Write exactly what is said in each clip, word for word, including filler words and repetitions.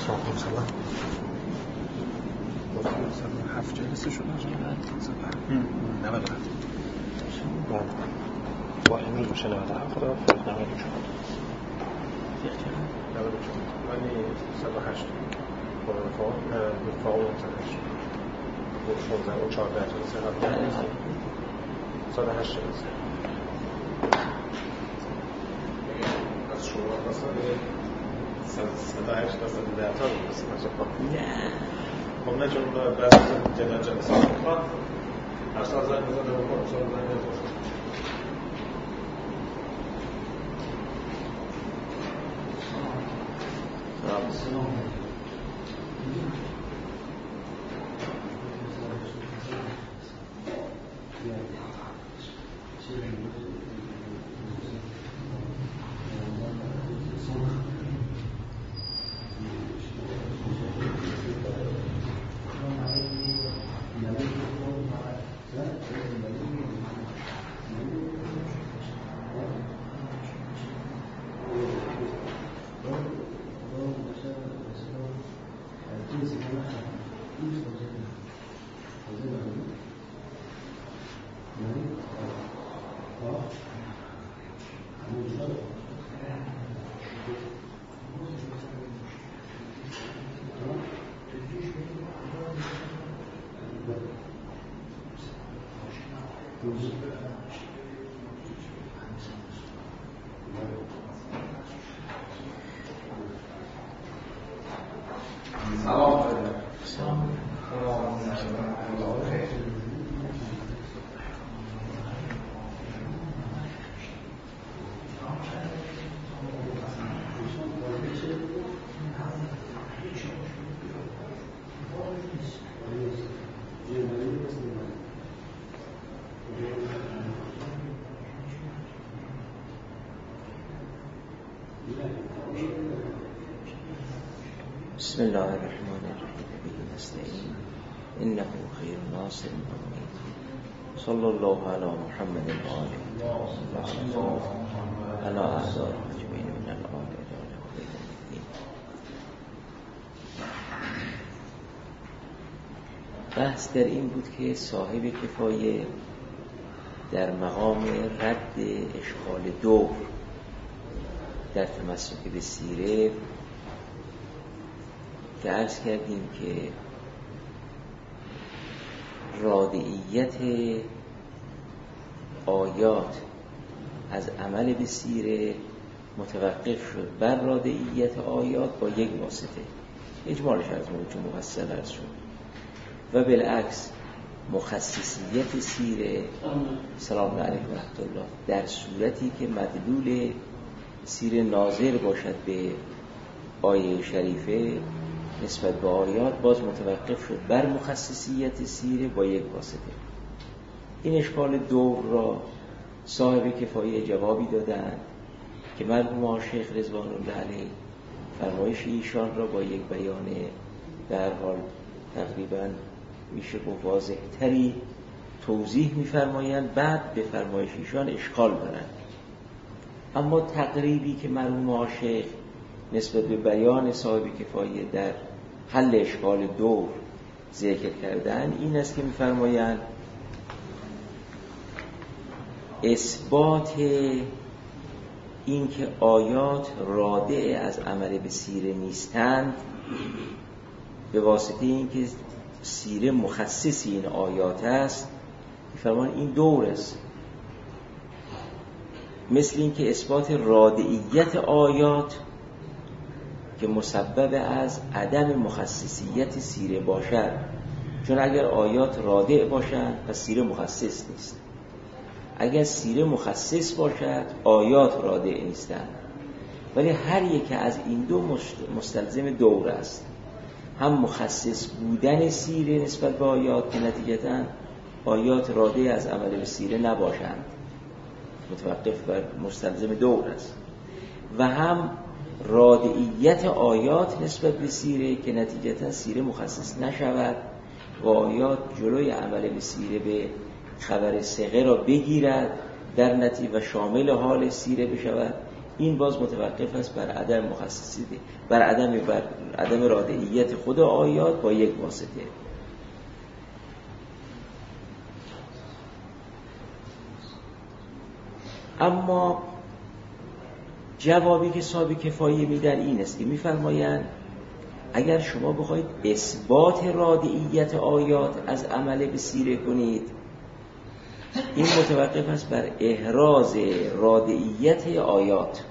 صاحب سلام هفت جلسه شد نود و هفت با امروز باشه نود و هفت خدا فرق نود و چهار نود و چهار ولی صد و هشت با رفاق رفاق و صد و هشت با شانزده و چهارده جلسه قبل صد و هشت جلسه از شما مثلا صد و هشت تا صد و ده تا نه خب نه چون بعضی جدا جلسه میخواد اصلا زنگ بزنه و کنم سال زنگ بزنه بسم الله الرحمن الرحیم به نستعین انه خیر ناصر و صلی الله علی محمد و آله و علی اعداء اجمعین من الآل الی الدین. بحث در این بود که صاحب کفایه در مقام رد اشکال دور در تمسک به سیره که عرض کردیم که رادعیت آیات از عمل به سیره متوقف شد بر رادعیت آیات با یک واسطه، اجمالش از موجود مفصل عرض شد، و بالعکس مخصصیت سیره سلام علیکم و رحمت الله در صورتی که مدلول سیره ناظر باشد به آیه شریفه نسبت به آیات باز متوقف شد بر مخصصیت سیره با یک واسطه. این اشکال دور را صاحب کفایه جوابی دادند که مرحوم شیخ رضوان الله علیه فرمایش ایشان را با یک بیان در حال تقریبا میشه با واضح تری توضیح میفرمایند، بعد به فرمایش ایشان اشکال دارند. اما تقریبی که مرحوم شیخ نسبت به بیان صاحب کفایه در حل اشکال دور ذکر کردن این است که می‌فرمایند اثبات این که آیات رادع از عمل به سیره نیستند به واسطه این که سیره مخصص این آیات است، می‌فرمایند این دور است، مثل این که اثبات رادعیت آیات که مسبب از عدم مخصصیت سیره باشد، چون اگر آیات رادع باشند پس سیره مخصص نیست، اگر سیره مخصص باشد آیات رادع نیستند، ولی هر یک از این دو مستلزم دور است، هم مخصص بودن سیره نسبت به آیات که نتیجتاً آیات رادع از عمل به سیره نباشند، متوقف بر مستلزم دور است، و هم رادعیت آیات نسبت به سیره که نتیجتا سیره مخصص نشود و آیات جلوی عمل به سیره به خبر ثقه را بگیرد در نتیجه و شامل حال سیره بشود. این باز متوقف است بر عدم مخصصیت، بر عدم بر عدم رادعیت خود آیات با یک واسطه. اما جوابی که صاحب کفایه میدن این است که میفرمایند اگر شما بخواید اثبات رادعیت آیات از عمل به سیره کنید، این متوقف است بر احراز رادعیت آیات.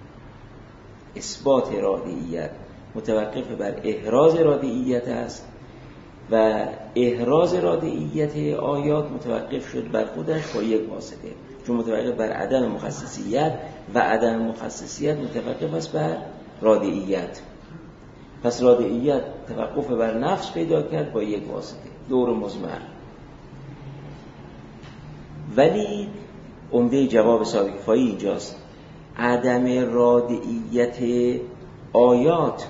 اثبات رادعیت متوقف بر احراز رادعیت است و احراز رادعیت آیات متوقف شد بر خودش با یک واسطه، چون متوقف بر عدم مخصصیت و عدم مخصصیت متوقف است بر رادعیت. پس رادعیت توقف بر نفس پیدا کرد با یک واسطه، دور مضمر. ولی عمده جواب صاحب کفایه اینجاست، عدم رادعیت آیات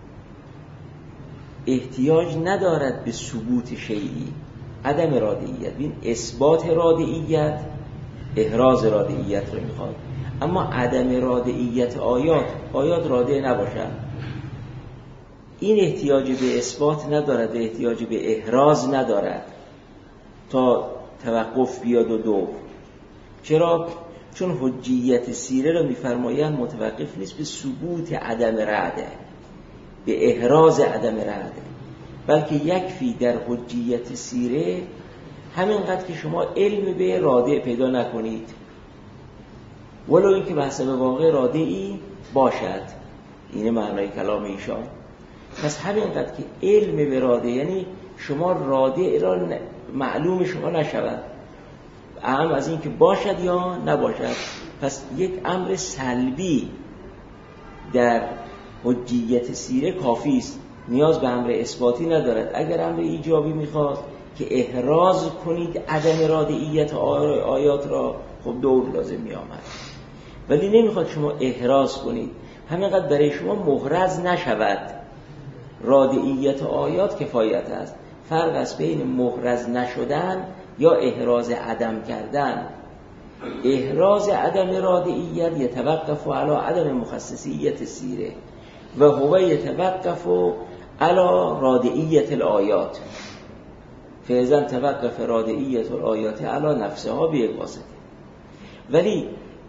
احتیاج ندارد به ثبوت شیئی. عدم رادعیت، این اثبات رادعیت احراز رادعیت رو میخواد، اما عدم رادعیت آیات، آیات رادع نباشد، این احتیاج به اثبات ندارد، احتیاج به احراز ندارد تا توقف بیاد و دو. چرا؟ چون حجیت سیره رو میفرمایند متوقف نیست به ثبوت عدم رعده، به احراز عدم رعده، بلکه یکفی در حجیت سیره همینقدر که شما علم به رادع پیدا نکنید، ولو اینکه به حسب واقع رادعی باشد. اینه معنای کلام ایشان. پس همینقدر که علم به رادع، یعنی شما رادع را معلوم شما نشود، اهم از این که باشد یا نباشد. پس یک امر سلبی در حجیت سیره کافی است، نیاز به امر اثباتی ندارد. اگر امر ایجابی میخواد که احراز کنید عدم رادعیت آیات را، خب دور لازم میآمد. ولی نمیخواد شما احراز کنید، همینقدر برای شما محرز نشود. رادعیت آیات کفایت است. فرق است بین محرز نشدن یا احراز عدم کردن. احراز عدم رادعیت یتوقف علی عدم مخصصیت سیره و هو یتوقف علی رادعیت الآیات، فاذا توقف رادعیت الآیات علی نفسها به یک واسطه. ولی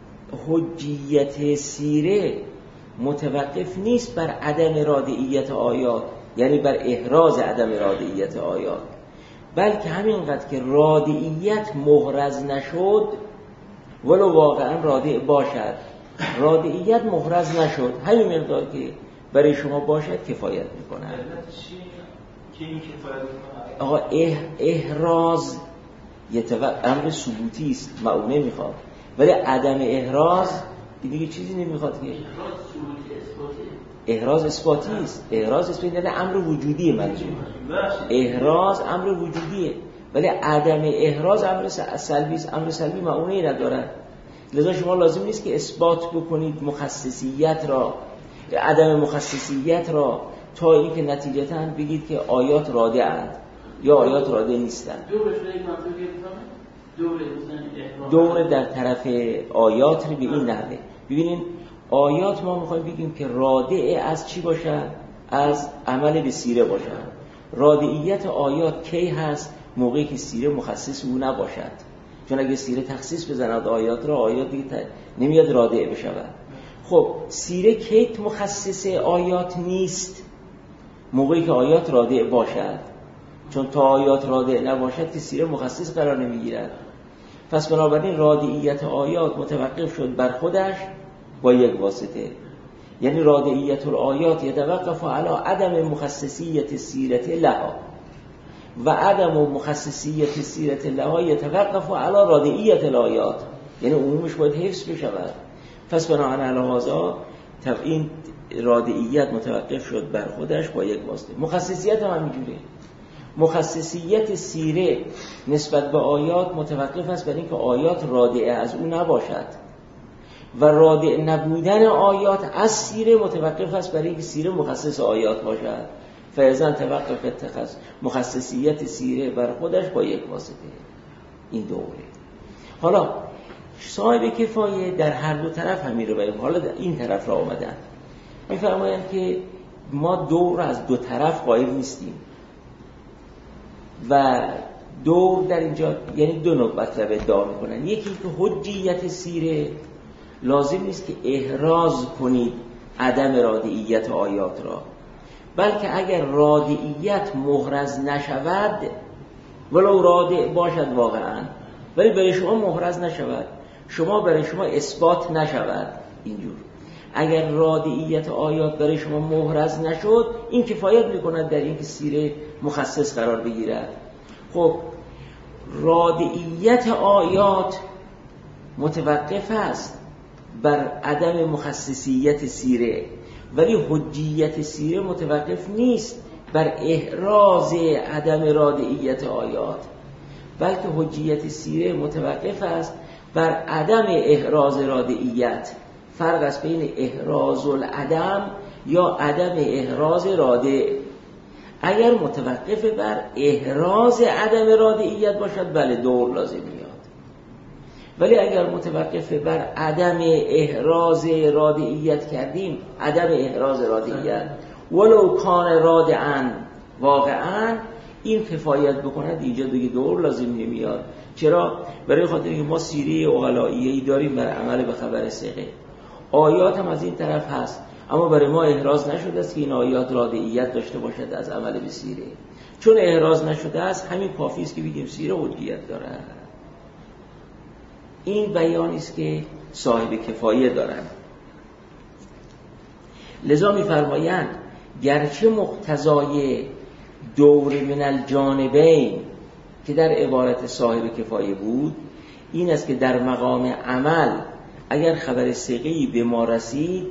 حجیت سیره متوقف نیست بر عدم رادعیت آیات، یعنی بر احراز عدم رادعیت آیات، بلکه همینقدر که رادعیت محرز نشد، ولو واقعا رادع باشد، رادعیت محرز نشد، همین مقدار که برای شما باشد کفایت میکنه. آقا احراز امر ثبوتی است، معونه میخواد، ولی عدم احراز دیگه چیزی نمیخواد. که احراز اثباتی است، احراز اثباتی یعنی امر وجودیه. منظور احراز امر وجودیه، ولی عدم احراز امر سلبی است. امر سلبی معونه‌ای ندارد، لذا شما لازم نیست که اثبات بکنید مخصصیت را، عدم مخصصیت را، تا اینکه نتیجتاً بگید که آیات رادع‌اند یا آیات رادع نیستند. دور در طرف آیات رو به این نحوه ببینید. آیات ما میخوایم بگیم که رادع از چی باشن؟ از عمل به سیره باشن. رادعیت آیات کی هست؟ موقعی که سیره مخصص او نباشد. چون اگه سیره تخصیص بزند آیات را، آیات دیگه نمیاد رادع بشود. خب سیره کی مخصص آیات نیست؟ موقعی که آیات رادع باشد، چون تا آیات رادع نباشد که سیره مخصص قرار نمیگیرد. پس بنابراین رادعیت آیات متوقف شد بر خودش با یک واسطه، یعنی رادعیت الآیات یتوقف علی عدم مخصصیت سیرت لها و عدم مخصصیت سیرت لها یتوقف علی رادعیت الآیات، یعنی عمومش باید حفظ بشود. پس بنابراین علی هذا این رادعیت متوقف شد بر خودش با یک واسطه. مخصصیت هم همینجوره. مخصصیت سیره نسبت به آیات متوقف است بر اینکه آیات رادعه از او نباشد و رادع نبودن آیات از سیره متوقف است بر اینکه سیره مخصص آیات باشد. فاذا توقف اتخاذ مخصصیت سیره بر خودش با یک واسطه. این دوره. حالا صاحب کفایه در هر دو طرف هم میره و حالا در این طرف را آمدن میفرمایند که ما دور از دو طرف قائل نیستیم و دور در اینجا یعنی دو نوع مطلب ادعا میکنن. یکی که حجیت سیره لازم نیست که احراز کنید عدم رادعیت آیات را، بلکه اگر رادعیت محرز نشود ولو رادع باشد واقعا ولی برای شما محرز نشود، شما برای شما اثبات نشود، اینجور اگر رادعیت آیات برای شما محرز نشد این کفایت میکند در اینکه سیره مخصص قرار بگیرد. خب رادعیت آیات متوقف است بر عدم مخصصیت سیره، ولی حجیت سیره متوقف نیست بر احراز عدم رادعیت آیات، بلکه حجیت سیره متوقف است بر عدم احراز رادعیت. فرق است بین احراز العدم یا عدم احراز رادع. اگر متوقف بر احراز عدم رادعیت باشد بله دور لازم میاد، ولی اگر متوقف بر عدم احراز رادعیت کردیم، عدم احراز رادعیت ولو کان رادعاً واقعاً، این کفایت بکند اینجا دیگه دور لازم نمیاد. چرا؟ برای خاطر اینکه ما سیره عقلائیه‌ای داریم بر عمل به خبر ثقه، آیات هم از این طرف هست، اما برای ما احراز نشده است که این آیات رادعیت داشته باشد از عمل به سیره. چون احراز نشده است همین کافی است که بگیم سیره حجیت دارد. این بیانی است که صاحب کفایه دارند. لذا می‌فرمایند گرچه مقتضای دور من الجانبین که در عبارت صاحب کفایه بود این است که در مقام عمل اگر خبر ثقه‌ای به ما رسید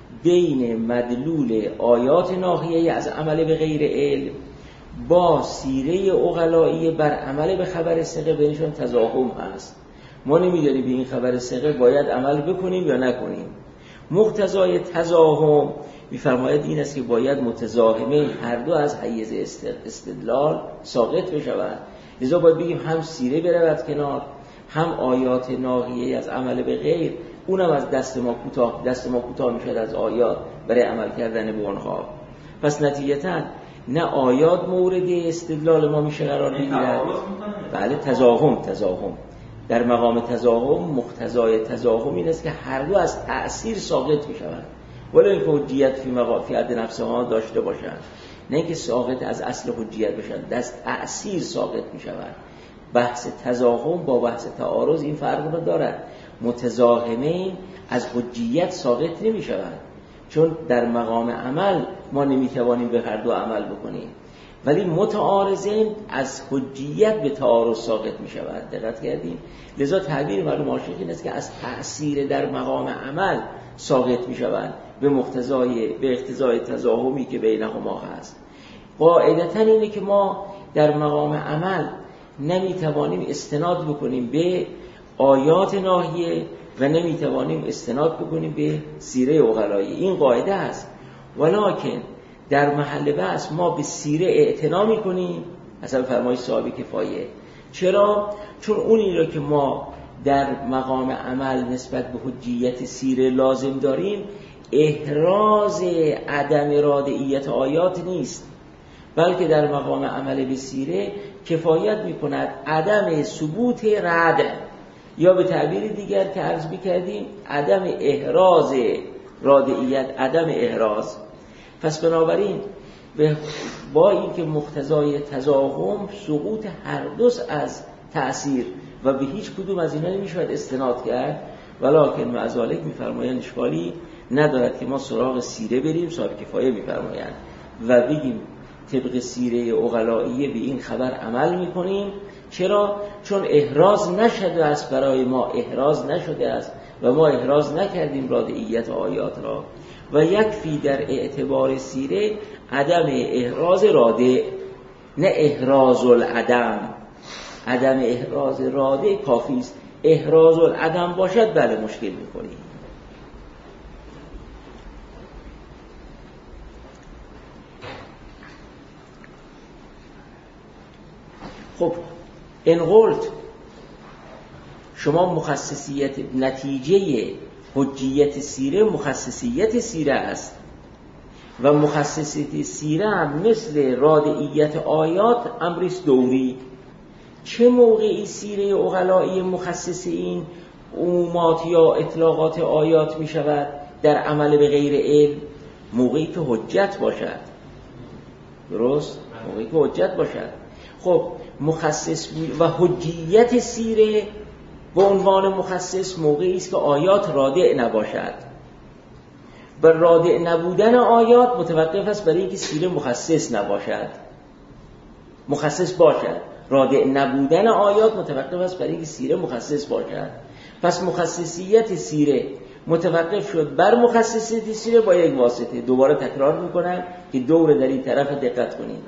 بین مدلول آیات ناحیه از عمل به غیر علم با سیره عقلائیه بر عمل به خبر ثقه بینشون تضاهم هست. ما نمیدونیم به این خبر ثقه باید عمل بکنیم یا نکنیم. مقتضای تضاهم میفرماید این است که باید متضاهمه هر دو از حیز استدلال ساقط بشود. لذا باید بگیم هم سیره برود کنار، هم آیات ناحیه از عمل به غیر، اونم از دست ما کوتاه دست ما کوتاه میشد از آیات برای عمل کردن به اونها. پس نتیجتاً نه آیات مورد استدلال ما میشه قرار بگیرد. بله تضاهم تضاهم در مقام تضاهم مقتضای تضاهم این است که هر دو از تأثیر ساقط میشوند، ولی اینکه حجیت فی مقام فی حد نفس ما داشته باشند، نه اینکه ساقط از اصل حجیت بشن، دست تأثیر ساقط میشوند. بحث تضاهم با بحث تعارض این فرق رو دارد. متضاهمین از حجیت ساقط نمیشوند، چون در مقام عمل ما نمیتوانیم به هر دو عمل بکنیم، ولی متعارضین از حجیت به تعارض ساقط میشوند. دقت کردیم؟ لذا تعبیر معلوم عاشق این است که از تأثیر در مقام عمل ساقط میشوند به مقتضای به اقتضای تضاهمی که بینهما هست. قاعدتاً اینه که ما در مقام عمل نمیتوانیم استناد بکنیم به آیات ناحیه و نمیتوانیم استناد بکنیم به سیره عقلائیه. این قاعده است. ولکن در محل بحث ما به سیره اعتنا میکنیم حسب فرمایش صاحب کفایه. چرا؟ چون اونی را که ما در مقام عمل نسبت به حجیت سیره لازم داریم احراز عدم رادعیت آیات نیست، بلکه در مقام عمل به سیره کفایت میکند عدم ثبوت رد، یا به تعبیر دیگر که عرض میکردیم عدم احراز رادعیت، عدم احراز. پس بنابراین با اینکه مقتضای تضاهم سقوط هر دوست از تأثیر و به هیچ کدوم از اینا نمیشود استناد کرد، ولکن معذالک میفرمایند اشکالی ندارد که ما سراغ سیره بریم. صاحب کفایه میفرمایند و بگیم طبق سیره عقلائیه به این خبر عمل میکنیم. چرا؟ چون احراز نشده است، برای ما احراز نشده است و ما احراز نکردیم رادعیت آیات را. و یکفی در اعتبار سیره عدم احراز رادع، نه احراز العدم. عدم احراز رادع کافی است. احراز العدم باشد بله مشکل میکنیم. خب ان قلت، شما مخصصیت نتیجه حجیت سیره مخصصیت سیره است و مخصصیت سیره هم مثل رادعیت آیات امریست دوری. چه موقعی سیره عقلایی مخصص این عمومات یا اطلاقات آیات می شود در عمل به غیر علم؟ موقعی که حجت باشد. درست؟ موقعی که حجت باشد. خب مخصص و حجیت سیره به عنوان مخصص موقعی است که آیات رادع نباشد. و رادع نبودن آیات متوقف است برای اینکه سیره مخصص نباشد. مخصص باشد. رادع نبودن آیات متوقف است برای اینکه سیره مخصص باشد. پس مخصصیت سیره متوقف شد بر مخصصیت سیره با یک واسطه. دوباره تکرار میکنم که دور در این طرف دقت کنید.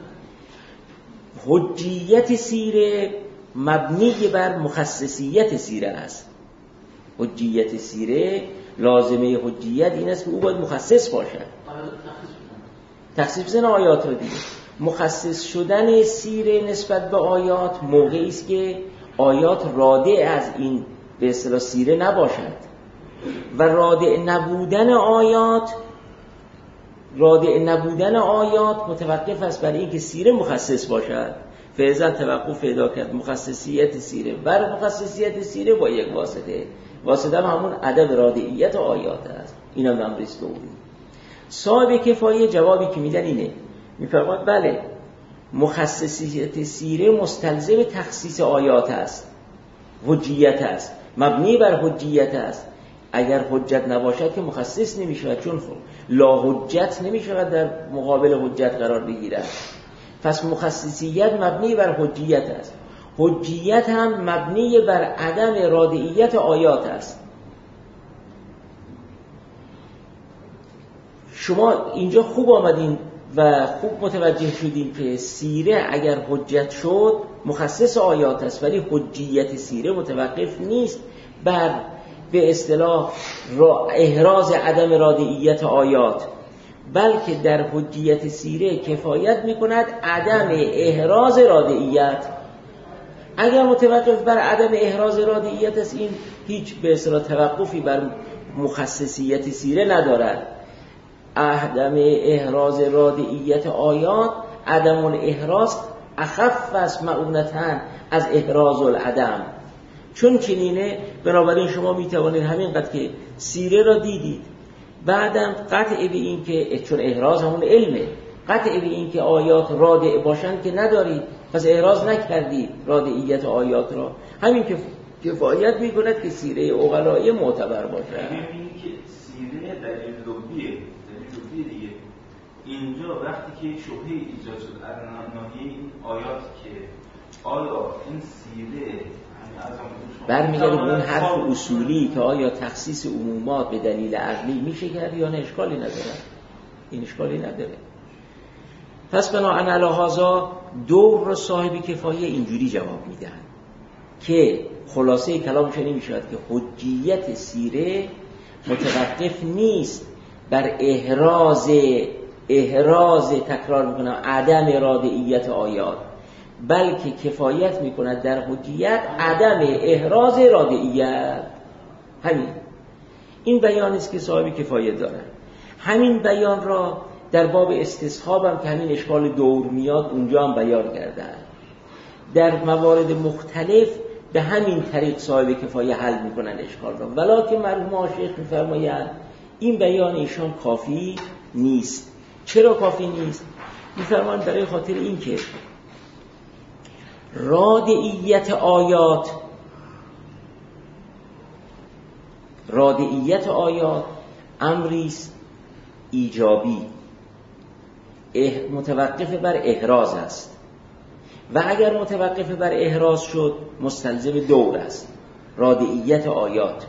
حجیت سیره مبنی بر مخصصیت سیره است. حجیت سیره لازمه حجیت این است که او باید مخصص باشد. تخصیص بزن آیات رو دیگه. مخصص شدن سیره نسبت به آیات موقعی است که آیات رادع از این به اصطلاح سیره نباشد و رادع نبودن آیات رادع نبودن آیات متوقف است برای اینکه سیره مخصص باشد. فعلا توقف پیدا کرد مخصصیت سیره بر مخصصیت سیره با یک واسطه. واسطه همون عدم رادعیت آیات است. اینا هم امریست دوری. صاحب کفایه جوابی که میدن اینه، میفرماد بله مخصصیت سیره مستلزم تخصیص آیات است، حجیت است، مبنی بر حجیت است. اگر حجت نباشد که مخصص نمیشود، چون لا حجت نمیشود در مقابل حجت قرار بگیرد. پس مخصصیت مبنی بر حجیت است، حجیت هم مبنی بر عدم رادعیت آیات است. شما اینجا خوب آمدین و خوب متوجه شدیم که سیره اگر حجت شد مخصص آیات است، ولی حجیت سیره متوقف نیست بر به اصطلاح احراز عدم رادعیت آیات، بلکه در حجیت سیره کفایت میکند عدم احراز رادعیت. اگر متوقف بر عدم احراز رادعیت است، این هیچ به اصطلاح توقفی بر مخصصیت سیره ندارد. عدم احراز رادعیت آیات، عدم الاحراز اخف است معونتاً از احراز العدم. چون چنینه بنابراین شما میتوانید همینقدر که سیره را دیدید، بعدم قطع به این که چون احراز همون علمه، قطع به این که آیات رادع باشند که ندارید، پس احراز نکردید رادعیت آیات را. همین که کفایت میکند که سیره عقلایی معتبر باشد. ببینید که سیره دلیل لغویه، دلیل لغویه دیگه. اینجا وقتی که شبهه ایجاد شد از ناحیه این آیات که آیا این سیره برمیگرده به اون حرف اصولی که آیا تخصیص عمومات به دلیل عقلی میشه کرد یا نه، اشکالی نداره. این اشکالی نداره. پس بناهن علی هذا دور را صاحب کفایه اینجوری جواب میدن که خلاصه کلام چنین میشود که حجیت سیره متوقف نیست بر احراز احراز تکرار میکنم عدم رادعیت آیات، بلکه کفایت میکند در حجیت عدم احراز رادعیت. همین این بیان است که صاحب کفایت دارن. همین بیان را در باب استصحاب هم که همین اشکال دور میاد اونجا هم بیان کردن. در موارد مختلف به همین طریق صاحب کفایه حل میکنن اشکال را، ولکن مرحوم آشیخ میفرمایند این بیان ایشان کافی نیست. چرا کافی نیست؟ میفرمایند برای خاطر این که رادعیت آیات رادعیت آیات امریست ایجابی، متوقف بر احراز است و اگر متوقف بر احراز شد مستلزم دور است، رادعیت آیات.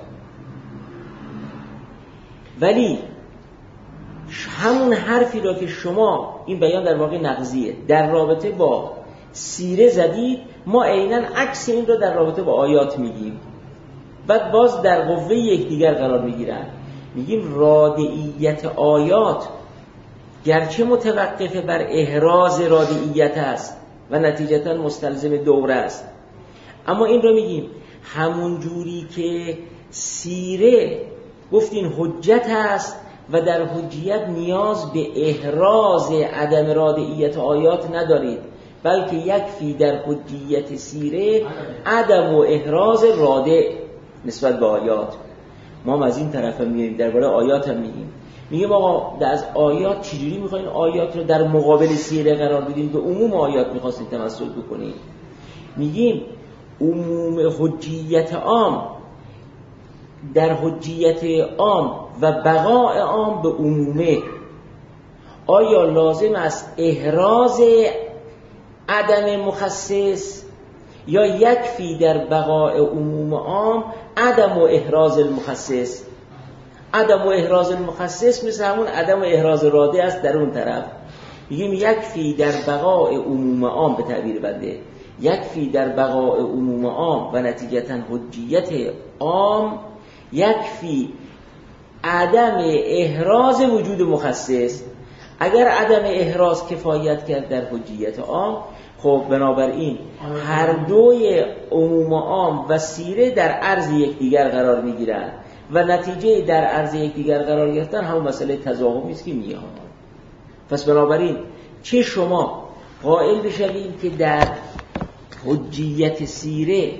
ولی همون حرفی را که شما این بیان در واقع نقضیه در رابطه با سیره زدید، ما عیناً عکس این را در رابطه با آیات میگیم، بعد باز در قوه یکدیگر قرار میگیرن. میگیم رادعیت آیات گرچه متوقف بر احراز رادعیت است و نتیجتاً مستلزم دوره است، اما این رو میگیم همون جوری که سیره گفتین حجت است و در حجیت نیاز به احراز عدم رادعیت آیات ندارید، بلکه یکفی در حجیت سیره عدم و احراز رادع نسبت به آیات. ما هم از این طرف هم میگیم، درباره آیات هم میگیم، میگیم آقا از آیات چجوری میخواین آیات رو در مقابل سیره قرار بدین؟ به عموم آیات میخواستین تمثل بکنین. میگیم عموم حجیت عام در حجیت عام و بقاء عام به عمومه، آیا لازم است احراز عدم مخصص یا یکفی در بقاء عموم عام عدم و احراز المخصص؟ عدم و احراز المخصص مثل همون عدم و احراز رادع است در اون طرف. میگیم یکفی در بقاء عموم عام، به تعبیر بنده یکفی در بقاء عموم عام و نتیجتاً حجیت عام یکفی عدم احراز وجود مخصص. اگر عدم احراز کفایت کرد در حجیت عام، خب بنابراین هر دوی عموم عام و سیره در عرض یکدیگر قرار میگیرند و نتیجه در عرض یکدیگر قرار گرفتن همون مسئله تضاهمی است که میاد. پس بنابراین چه شما قائل بشوید که در حجیت سیره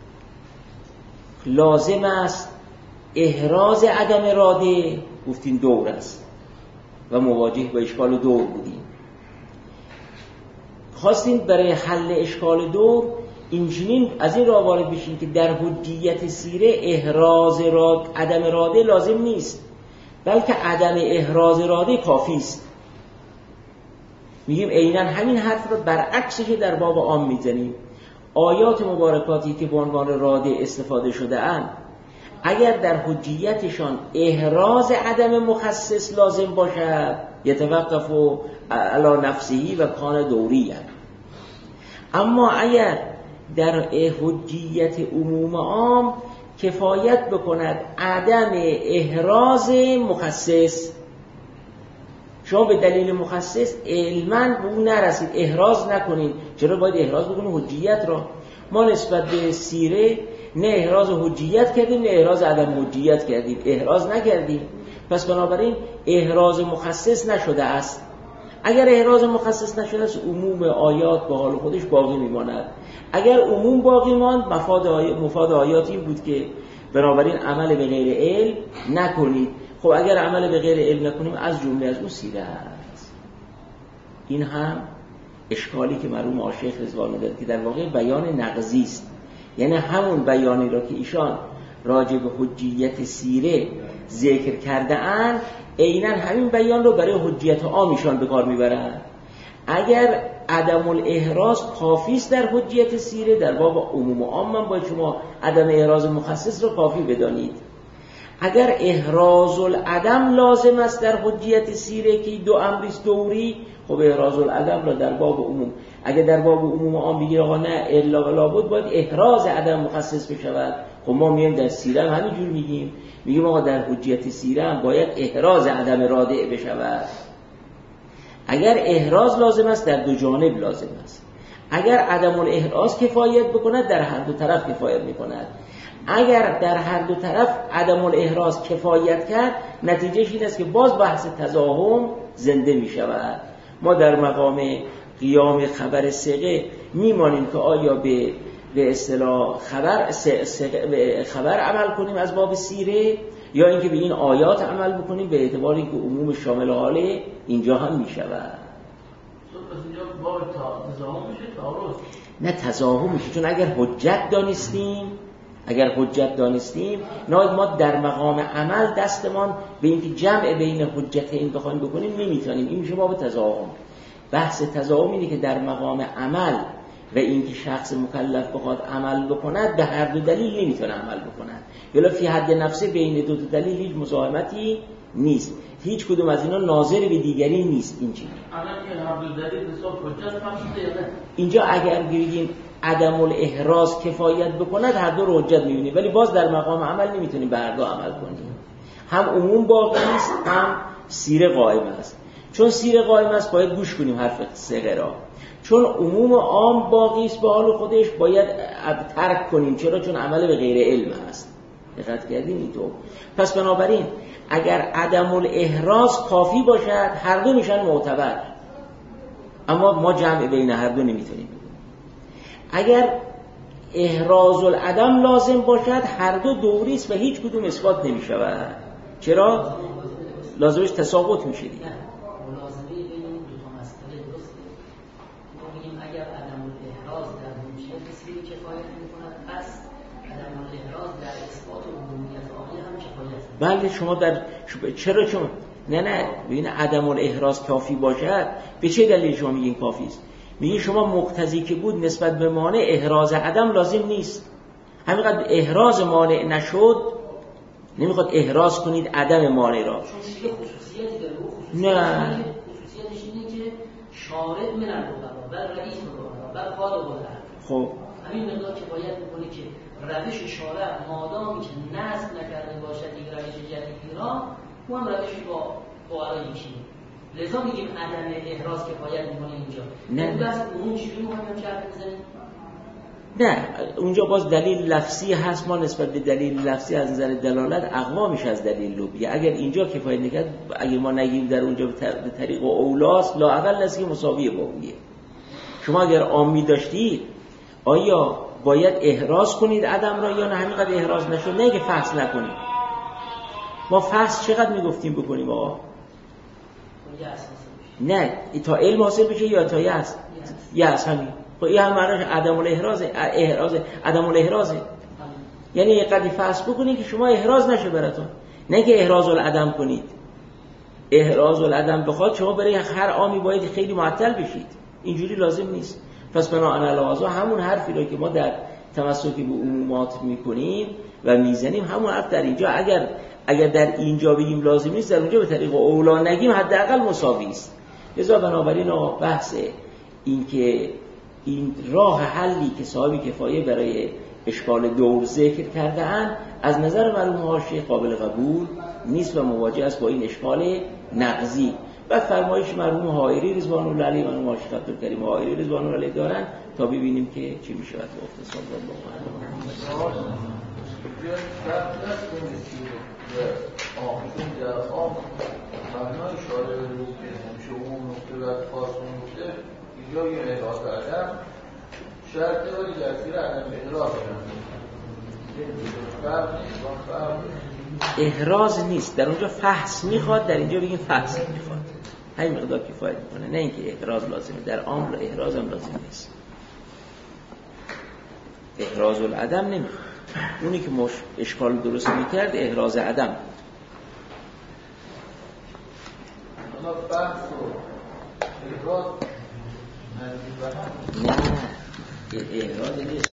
لازم است احراز عدم رادع، گفتین دور است و مواجه با اشکال دور بودیم. خواستین برای حل اشکال دور اینجنین از این راه وارد بشین که در حجیت سیره احراز راد عدم رادع لازم نیست، بلکه عدم احراز رادع کافی است. میگیم عیناً همین حرف رو برعکسش در باب عام میزنیم. آیات مبارکاتی که به عنوان رادع استفاده شده اند، اگر در حجیتشان احراز عدم مخصص لازم باشد یتوقف علی نفسه و کان دوری هست. اما اگر در حجیت عموم عام کفایت بکند عدم احراز مخصص، شما به دلیل مخصص علما به اون نرسید، احراز نکنید. چرا باید احراز بکنید حجیت را؟ ما نسبت به سیره نه احراز حجیت کردیم نه احراز عدم حجیت کردیم، احراز نکردیم. پس بنابراین احراز مخصص نشده است. اگر احراز مخصص نشده است عموم آیات به حال خودش باقی میماند. اگر عموم باقی ماند مفاد آیات مفاد آیات این بود که بنابراین عمل به غیر علم نکنید. خب اگر عمل به غیر علم نکنیم از جمله از اون سیره است. این هم اشکالی که مرحوم آشیخ رضوان داد که در واقع بیان نقضی است، یعنی همون بیانی را که ایشان راجع به حجیت سیره ذکر کرده اند عیناً همین بیان رو برای حجیت عام ایشان به کار میبرند. اگر عدم الاحراز کافی است در حجیت سیره، در باب عموم عام من باید شما عدم احراز مخصص رو کافی بدانید. اگر احراز العدم لازم است در حجیت سیره که دو امریست دوری، خب احراز العدم را در باب عموم، اگر در باب عموم عام بگیر آقا نه الا ولا بود باید احراز عدم مخصص بشود. خب ما میایم در سیره هم همینجور میگیم، میگیم آقا در حجیت سیره هم باید احراز عدم رادع بشود. اگر احراز لازم است در دو جانب لازم است. اگر عدم الاحراز کفایت بکند در هر دو طرف کفایت میکند. اگر در هر دو طرف عدم الاحراز کفایت کرد نتیجهش این است که باز بحث تزاحم زنده می شود. ما در مقام قیام خبر ثقه میمانیم که آیا به به اصطلاح خبر به خبر عمل کنیم از باب سیره یا اینکه به این آیات عمل بکنیم به اعتبار اینکه عموم شامل حاله اینجا هم می شود. نه تزاحم میشه، چون اگر حجت دانستیم اگر حجت دانستیم نهایت ما در مقام عمل دستمان به اینکه جمع بین حجت این بخوایم بکنیم نمیتونیم. این میشه باب تزاحم. بحث تزاحم اینه که در مقام عمل و اینکه شخص مکلف بخواد عمل بکند به هر دو دلیل نمیتونه عمل بکند، یلا فی حد نفسه بین دو, دو دلیل هیچ مزاحمتی نیست، هیچ کدوم از اینا ناظر به دیگری نیست. این چیه الان هر دو دلیل حساب حجت فهمیده اینجا اگر بگیم عدم الاحراز کفایت بکند هر دو رو حجت میبینیم، ولی باز در مقام عمل نمیتونیم به هر دو عمل کنیم. هم عموم باقی است هم سیره قائم است، چون سیر قائم است باید گوش کنیم حرف صغه را، چون عموم عام باقی است به حال خودش باید ترک کنیم. چرا؟ چون عمل به غیر علم است. دقت کردیم اینطور. پس بنابراین اگر عدم الاحراز کافی باشد هر دو میشن معتبر، اما ما جمع بین هر دو نمیتونیم بگیم. اگر احراز العدم لازم باشد هر دو دوری است و هیچ کدوم اثبات نمیشود. چرا؟ لازمش تساقط میشه دیگه. ملازمه بین این دو تا مسئله درسته. ما میگیم اگر عدم الاحراز در منشأ سیری کفایت میکند، پس عدم الاحراز در اثبات عمومیت آیه هم کفایت. بله شما در چرا چون نه نه ببین عدم الاحراز کافی باشد، به چه دلیل شما میگین کافی است؟ میگین شما مقتضی که بود نسبت به مانع احراز عدم لازم نیست. همینقدر احراز مانع نشد نمیخواد احراز کنید عدم مانع را. چون دیگه خصوصیتی داره. نه خصوصیتش اینه که شارع من الرقبا بل رئیس الرقبا بل قادر الحق. خب همین مقدار کفایت میکنه که روش شارع مادامی که نصب نکرده باشد یک روش جدیدی را، اون هم روشی با فقهای یکیه. لذا میگیم عدم احراز کفایت میکنه اینجا. نه بس اون چیزی رو هم چرت بزنیم. نه اونجا باز دلیل لفظی هست. ما نسبت به دلیل لفظی از نظر دلالت اقوا میشه از دلیل لغوی. اگر اینجا کفایت نکرد، اگر ما نگیم در اونجا به طریق اولاست، لااقل است که مساوی باقیه. شما اگر عامی داشتید آیا باید احراز کنید عدم را یا نه همینقدر احراز نشد؟ نه که فحص نکنید. ما فحص چقدر میگفتیم بکنیم آقا؟ نه تا علم حاصل بشه یا تا یأس؟ یأس همین. خب این هم معنیش عدم الاحراز، احراز عدم الاحراز. یعنی یه قدری فحص بکنید که شما احراز نشه براتون، نه که احراز العدم کنید. احراز العدم بخواد شما برای هر عامی باید خیلی معطل بشید. اینجوری لازم نیست. پس بنابراین علاوه همون حرفی رو که ما در تمسک به عمومات میکنیم و میزنیم، همون حرف در اینجا اگر اگر در اینجا بگیم لازم نیست، در اونجا به طریق اولا نگیم حداقل مساوی است. لذا بنابراین بحث این که این راه حلی که صاحب کفایه برای اشکال دور ذکر کرده اند از نظر مرحوم حاشیه قابل قبول نیست و مواجه است با این اشکال نقضی. بعد فرمایش مرحوم حائری رضوان الله علیه و مرحوم حاشیه عبدالکریم حائری رضوان الله علیه دارن تا ببینیم که چی میشه. بعد گفت صلی الله علیه و اینجا یه نگاه کردم شرط ولی در زیر عدم احراز احراز نیست، در اونجا فحص میخواد، در اینجا بگیم فحص میخواد. همین مقدار کفایت میکنه، نه اینکه احراز لازمه. در عام احراز هم لازم نیست. احراز العدم نمیخواد. اونی که مش اشکال درست میکرد احراز عدم. اما بحث و احراز نه احراز نیست.